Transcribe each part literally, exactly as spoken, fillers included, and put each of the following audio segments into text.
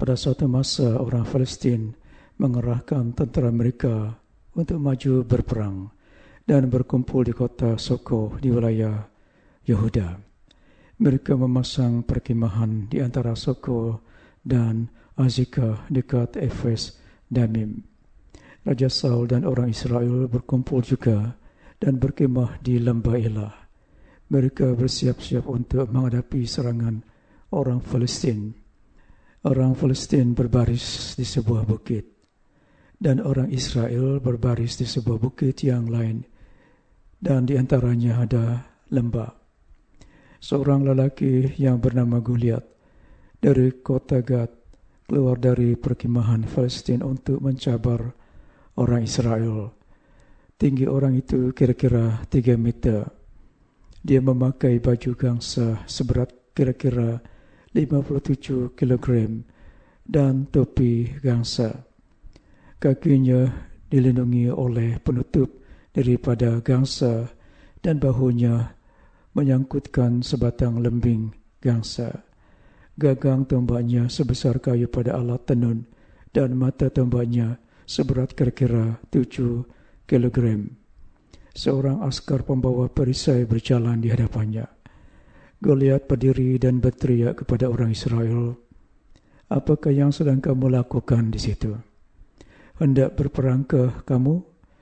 Pada suatu masa, orang Palestin mengerahkan tentera mereka untuk maju berperang dan berkumpul di kota Soko di wilayah Yehuda. Mereka memasang perkemahan di antara Soko dan Azekah dekat Efes Damim. Raja Saul dan orang Israel berkumpul juga dan berkemah di lembah Elah. Mereka bersiap-siap untuk menghadapi serangan orang Palestin. Orang Palestin berbaris di sebuah bukit dan orang Israel berbaris di sebuah bukit yang lain, dan di antaranya ada lembah. Seorang lelaki yang bernama Goliat dari kota Gad keluar dari perkemahan Palestin untuk mencabar orang Israel. Tinggi orang itu kira-kira tiga meter. Dia memakai baju gangsa seberat kira-kira lima puluh tujuh kilogram dan topi gangsa. Kakinya dilindungi oleh penutup daripada gangsa dan bahunya menyangkutkan sebatang lembing gangsa. Gagang tombaknya sebesar kayu pada alat tenun dan mata tombaknya seberat kira-kira tujuh kilogram. Seorang askar pembawa perisai berjalan di hadapannya. Goliat berdiri dan berteriak kepada orang Israel, "Apakah yang sedang kamu lakukan di situ? Hendak berperangkah kamu?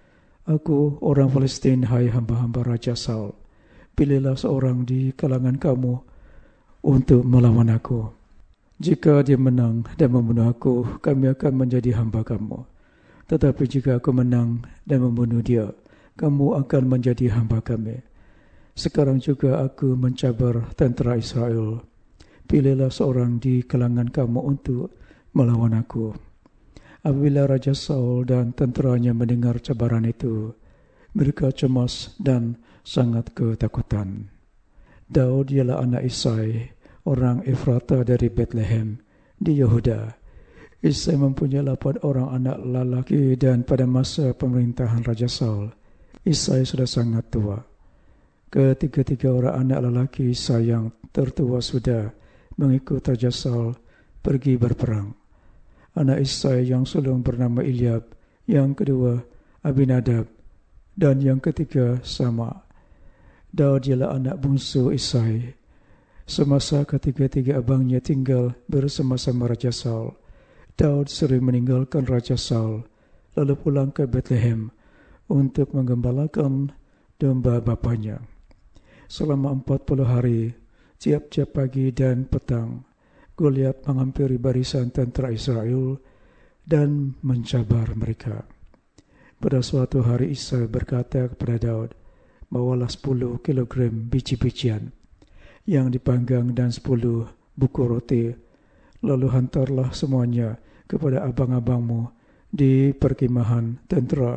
Aku orang Palestin, hai hamba-hamba Raja Saul. Pilihlah seorang di kalangan kamu untuk melawan aku. Jika dia menang dan membunuh aku, kami akan menjadi hamba kamu. Tetapi jika aku menang dan membunuh dia, kamu akan menjadi hamba kami. Sekarang juga aku mencabar tentera Israel. Pilihlah seorang di kalangan kamu untuk melawan aku." Apabila Raja Saul dan tenteranya mendengar cabaran itu, mereka cemas dan sangat ketakutan. Daud ialah anak Isai, orang Efrata dari Bethlehem di Yehuda. Isai mempunyai lapan orang anak lelaki, dan pada masa pemerintahan Raja Saul, Isai sudah sangat tua. Ketiga-tiga orang anak lelaki Isai yang tertua sudah mengikut Raja Saul pergi berperang. Anak Isai yang sulung bernama Eliab, yang kedua Abinadab, dan yang ketiga Sama. Daud ialah anak bungsu Isai. Semasa ketiga-tiga abangnya tinggal bersama-sama Raja Saul, Daud sering meninggalkan Raja Saul lalu pulang ke Bethlehem untuk menggembalakan domba bapanya. Selama empat puluh hari, tiap-tiap pagi dan petang, Goliat menghampiri barisan tentera Israel dan mencabar mereka. Pada suatu hari Isai berkata kepada Daud, "Bawalah sepuluh kilogram biji-bijian yang dipanggang dan sepuluh buku roti, lalu hantarlah semuanya kepada abang-abangmu di perkemahan tentera.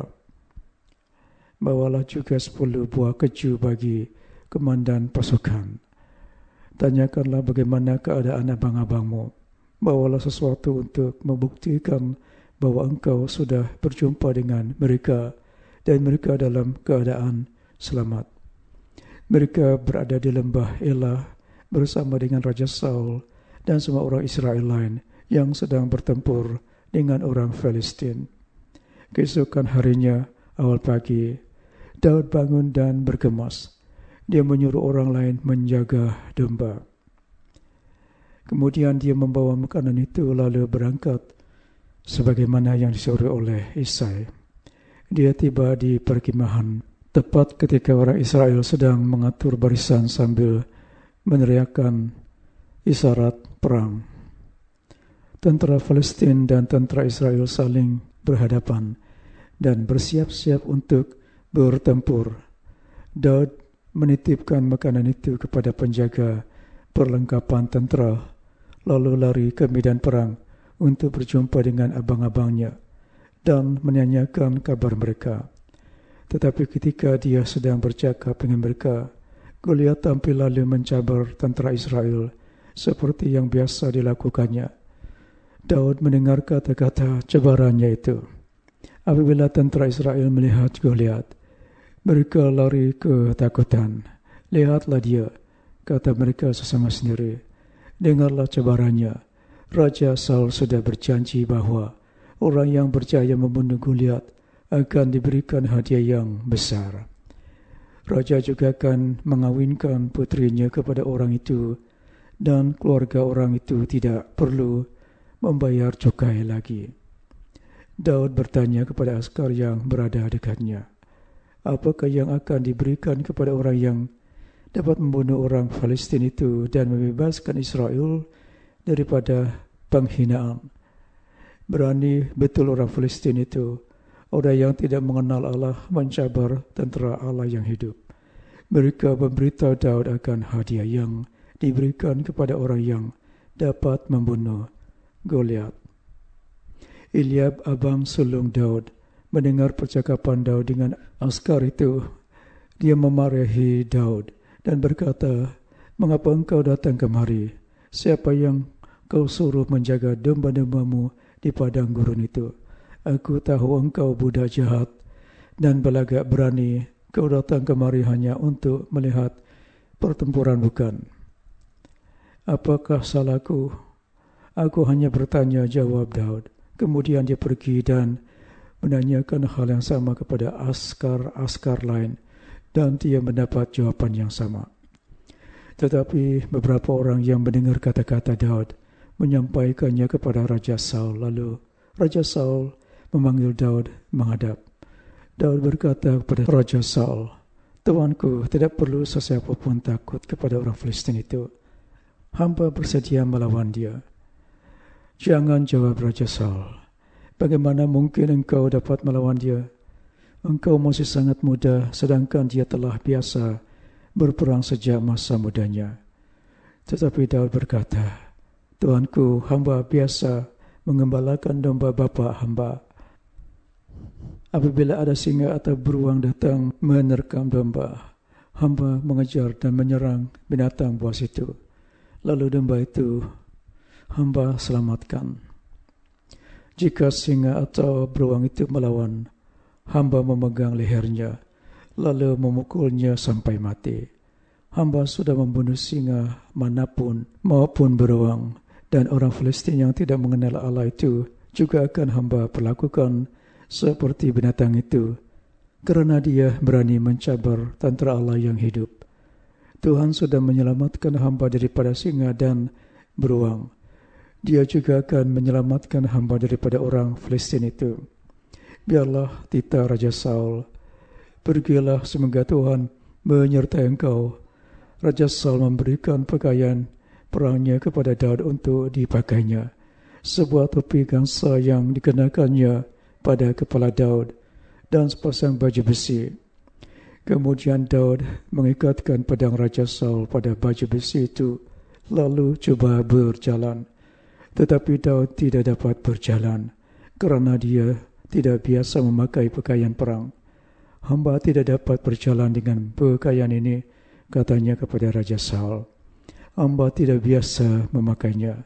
Bawalah juga sepuluh buah keju bagi komandan pasukan. Tanyakanlah bagaimana keadaan abang-abangmu. Bawalah sesuatu untuk membuktikan bahwa engkau sudah berjumpa dengan mereka dan mereka dalam keadaan selamat." Mereka berada di lembah Elah bersama dengan Raja Saul dan semua orang Israel lain yang sedang bertempur dengan orang Palestin. Keesokan harinya, awal pagi, Daud bangun dan bergemas. Dia menyuruh orang lain menjaga domba. Kemudian dia membawa makanan itu lalu berangkat sebagaimana yang disuruh oleh Isai. Dia tiba di perkemahan tepat ketika orang Israel sedang mengatur barisan sambil meneriakkan isyarat perang. Tentera Palestin dan tentera Israel saling berhadapan dan bersiap-siap untuk bertempur. Daud menitipkan makanan itu kepada penjaga perlengkapan tentera, lalu lari ke medan perang untuk berjumpa dengan abang-abangnya dan menanyakan kabar mereka. Tetapi ketika dia sedang bercakap dengan mereka, Goliat tampil lalu mencabar tentera Israel seperti yang biasa dilakukannya. Daud mendengar kata-kata cabarannya itu. Apabila tentera Israel melihat Goliat, mereka lari ketakutan. "Lihatlah dia," kata mereka sesama sendiri. "Dengarlah cabarannya. Raja Saul sudah berjanji bahawa orang yang berjaya membunuh Goliat akan diberikan hadiah yang besar. Raja juga akan mengawinkan putrinya kepada orang itu dan keluarga orang itu tidak perlu membayar cukai lagi. Daud bertanya kepada askar yang berada dekatnya, apakah yang akan diberikan kepada orang yang dapat membunuh orang Palestin itu dan membebaskan Israel daripada penghinaan? Berani betul orang Palestin itu, orang yang tidak mengenal Allah, mencabar tentera Allah yang hidup. Mereka memberitahu Daud akan hadiah yang diberikan kepada orang yang dapat membunuh Goliat. Eliab, abang sulung Daud, mendengar percakapan Daud dengan askar itu. Dia memarahi Daud dan berkata, mengapa engkau datang kemari? Siapa yang kau suruh menjaga domba-dombamu di padang gurun itu? Aku tahu engkau budak jahat dan belagak berani. Kau datang kemari hanya untuk melihat pertempuran, bukan? Apakah salahku? Aku hanya bertanya, jawab Daud. Kemudian dia pergi dan menanyakan hal yang sama kepada askar-askar lain, dan dia mendapat jawaban yang sama. Tetapi beberapa orang yang mendengar kata-kata Daud menyampaikannya kepada Raja Saul. Lalu Raja Saul memanggil Daud menghadap. Daud berkata kepada Raja Saul, Tuanku, tidak perlu sesiapa pun takut kepada orang Filistin itu. Hamba bersedia melawan dia. Jangan, jawab Raja Saul. Bagaimana mungkin engkau dapat melawan dia? Engkau masih sangat muda, sedangkan dia telah biasa berperang sejak masa mudanya. Tetapi Daud berkata, Tuanku, hamba biasa mengembalakan domba bapa hamba. Apabila ada singa atau beruang datang menerkam domba, hamba mengejar dan menyerang binatang buas itu. Lalu domba itu hamba selamatkan. Jika singa atau beruang itu melawan, hamba memegang lehernya, lalu memukulnya sampai mati. Hamba sudah membunuh singa manapun maupun beruang, dan orang Filistin yang tidak mengenal Allah itu juga akan hamba perlakukan seperti binatang itu, kerana dia berani mencabar tentera Allah yang hidup. Tuhan sudah menyelamatkan hamba daripada singa dan beruang. Dia juga akan menyelamatkan hamba daripada orang Filistin itu. Biarlah titah Raja Saul. Pergilah, semoga Tuhan menyertai engkau. Raja Saul memberikan pakaian perangnya kepada Daud untuk dipakainya. Sebuah topi gangsa yang dikenakannya pada kepala Daud dan sepasang baju besi. Kemudian Daud mengikatkan pedang Raja Saul pada baju besi itu, lalu cuba berjalan. Tetapi Daud tidak dapat berjalan kerana dia tidak biasa memakai pakaian perang. Hamba tidak dapat berjalan dengan pakaian ini, katanya kepada Raja Saul. Hamba tidak biasa memakainya.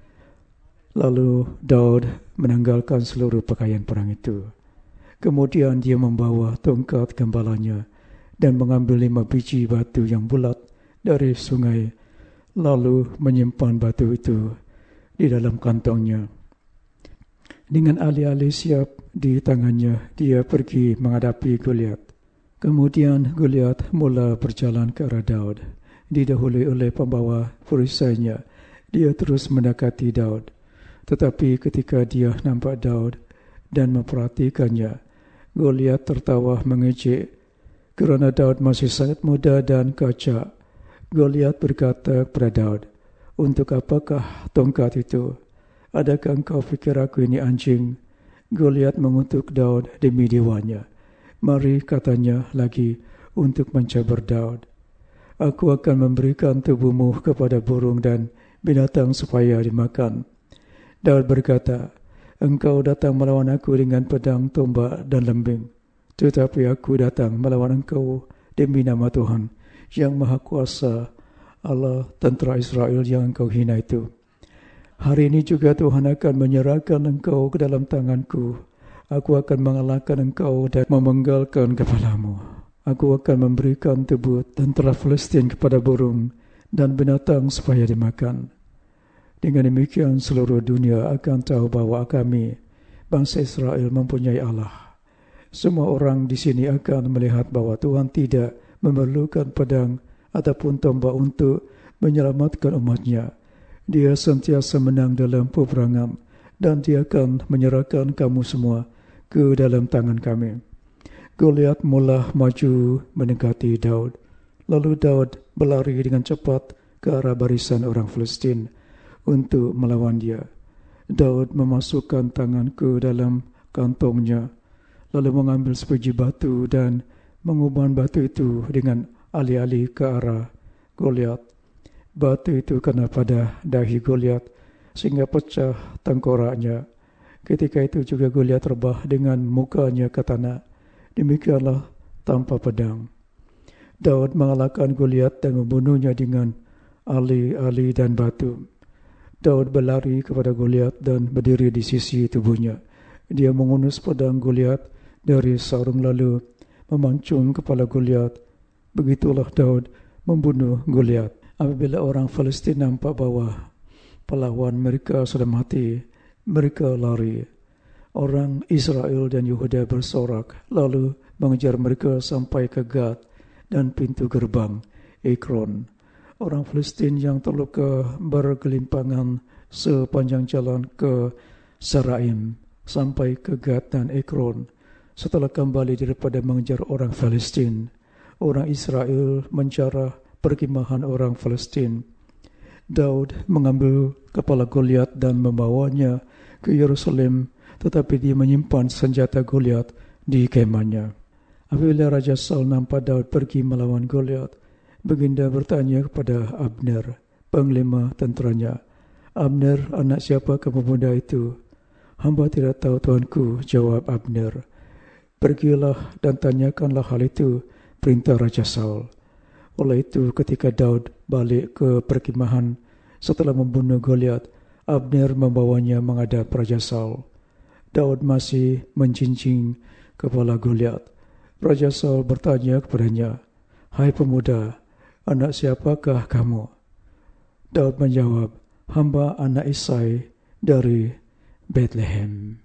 Lalu Daud menanggalkan seluruh pakaian perang itu. Kemudian dia membawa tongkat gembalanya dan mengambil lima biji batu yang bulat dari sungai, lalu menyimpan batu itu di dalam kantongnya. Dengan alih-alih siap di tangannya, dia pergi menghadapi Goliat. Kemudian Goliat mula berjalan ke arah Daud. Didahului oleh pembawa perisainya, dia terus mendekati Daud. Tetapi ketika dia nampak Daud dan memperhatikannya, Goliat tertawa mengejek kerana Daud masih sangat muda dan kacak. Goliat berkata kepada Daud, untuk apakah tongkat itu? Adakah engkau fikir aku ini anjing? Goliat mengutuk Daud demi dewanya. Mari, katanya lagi, untuk mencabar Daud. Aku akan memberikan tubuhmu kepada burung dan binatang supaya dimakan. Daud berkata, engkau datang melawan aku dengan pedang, tombak dan lembing. Tetapi aku datang melawan engkau demi nama Tuhan yang Maha Kuasa, Allah tentera Israel yang engkau hina itu. Hari ini juga Tuhan akan menyerahkan engkau ke dalam tanganku. Aku akan mengalahkan engkau dan memenggalkan kepalamu. Aku akan memberikan tubuh tentera Filistin kepada burung dan binatang supaya dimakan. Dengan demikian seluruh dunia akan tahu bahawa kami, bangsa Israel, mempunyai Allah. Semua orang di sini akan melihat bahawa Tuhan tidak memerlukan pedang ataupun tombak untuk menyelamatkan umatnya. Dia sentiasa menang dalam peperangan dan dia akan menyerahkan kamu semua ke dalam tangan kami. Goliat mula maju mendekati Daud. Lalu Daud berlari dengan cepat ke arah barisan orang Filistin untuk melawan dia. Daud memasukkan tangan ke dalam kantongnya, lalu mengambil sebiji batu dan mengubah batu itu dengan alih-alih ke arah Goliat. Batu itu kena pada dahi Goliat sehingga pecah tengkoraknya. Ketika itu juga Goliat rebah dengan mukanya ke tanah. Demikianlah tanpa pedang. Daud mengalahkan Goliat dan membunuhnya dengan alih-alih dan batu. Daud berlari kepada Goliat dan berdiri di sisi tubuhnya. Dia mengunus pedang Goliat dari sarung lalu memancung kepala Goliat. Begitulah Daud membunuh Goliat. Apabila orang Palestin nampak bahawa pahlawan mereka sudah mati, mereka lari. Orang Israel dan Yehuda bersorak lalu mengejar mereka sampai ke Gad dan pintu gerbang Ekron. Orang Palestin yang terluka bergelimpangan sepanjang jalan ke Saraim sampai ke Gad dan Ekron. Setelah kembali daripada mengejar orang Palestin, orang Israel menjarah perkemahan orang Palestin. Daud mengambil kepala Goliat dan membawanya ke Yerusalem, tetapi dia menyimpan senjata Goliat di kemahnya. Apabila Raja Saul nampak Daud pergi melawan Goliat, baginda bertanya kepada Abner, panglima tenteranya, "Abner, anak siapakah pemuda itu?" "Hamba tidak tahu, tuanku," jawab Abner. "Pergilah dan tanyakanlah hal itu," perintah Raja Saul. Oleh itu, ketika Daud balik ke perkemahan setelah membunuh Goliat, Abner membawanya menghadap Raja Saul. Daud masih menjinjing kepala Goliat. Raja Saul bertanya kepadanya, "Hai pemuda, anak siapakah kamu?" Daud menjawab, "Hamba anak Isai dari Bethlehem."